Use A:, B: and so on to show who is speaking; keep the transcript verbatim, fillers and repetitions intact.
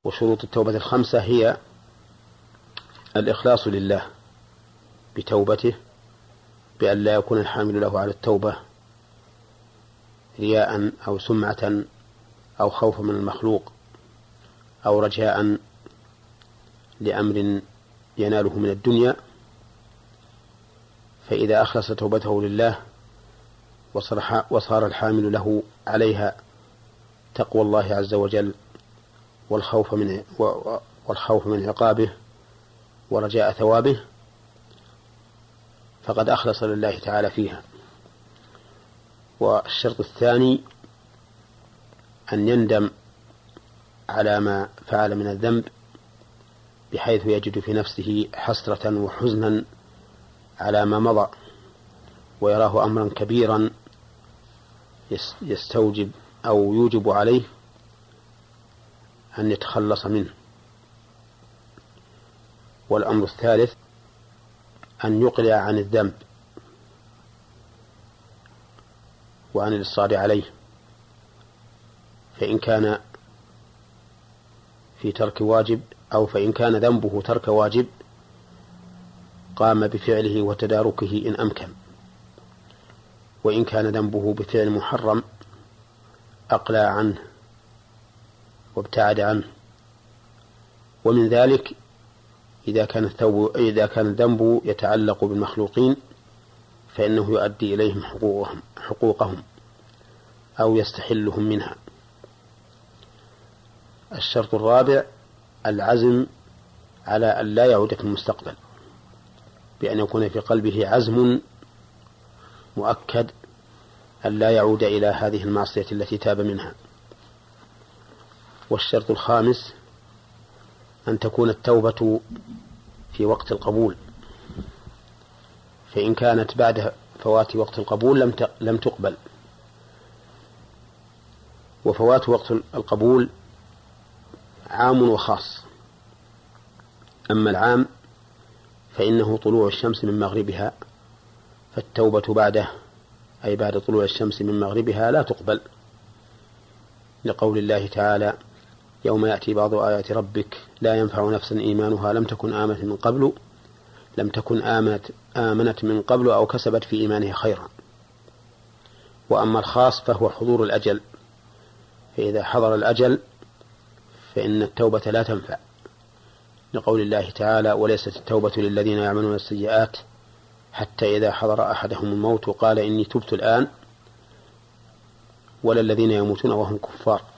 A: وشروط التوبة الخمسة هي الإخلاص لله بتوبته، بأن لا يكون الحامل له على التوبة رياء أو سمعة أو خوفا من المخلوق أو رجاء لأمر يناله من الدنيا. فإذا أخلص توبته لله وصار الحامل له عليها تقوى الله عز وجل والخوف من والخوف من عقابه ورجاء ثوابه، فقد أخلص لله تعالى فيها. والشرط الثاني أن يندم على ما فعل من الذنب بحيث يجد في نفسه حسرة وحزنا على ما مضى، ويراه أمرا كبيرا يستوجب أو يوجب عليه أن يتخلص منه. والأمر الثالث أن يقلع عن الذنب وعن الإصرار عليه، فإن كان في ترك واجب أو فإن كان ذنبه ترك واجب قام بفعله وتداركه إن أمكن، وإن كان ذنبه بفعل محرم أقلع عنه وابتعد عنه. ومن ذلك إذا كان الثوب إذا كان الذنب يتعلق بالمخلوقين فإنه يؤدي إليهم حقوقهم, حقوقهم أو يستحلهم منها. الشرط الرابع العزم على أن لا يعود في المستقبل، بأن يكون في قلبه عزم مؤكد أن لا يعود إلى هذه المعصية التي تاب منها. والشرط الخامس أن تكون التوبة في وقت القبول، فإن كانت بعد فوات وقت القبول لم تقبل. وفوات وقت القبول عام وخاص. أما العام فإنه طلوع الشمس من مغربها، فالتوبة بعده أي بعد طلوع الشمس من مغربها لا تقبل، لقول الله تعالى: يوم يأتي بعض آيات ربك لا ينفع نفسا إيمانها لم تكن آمنت من قبل لم تكن آمنت, آمنت من قبل أو كسبت في إيمانها خيرا. وأما الخاص فهو حضور الأجل، فإذا حضر الأجل فإن التوبة لا تنفع، لقول الله تعالى: وليست التوبة للذين يعملون السيئات حتى إذا حضر أحدهم الموت قال إني تبت الآن، ولا الذين يموتون وهم كفار.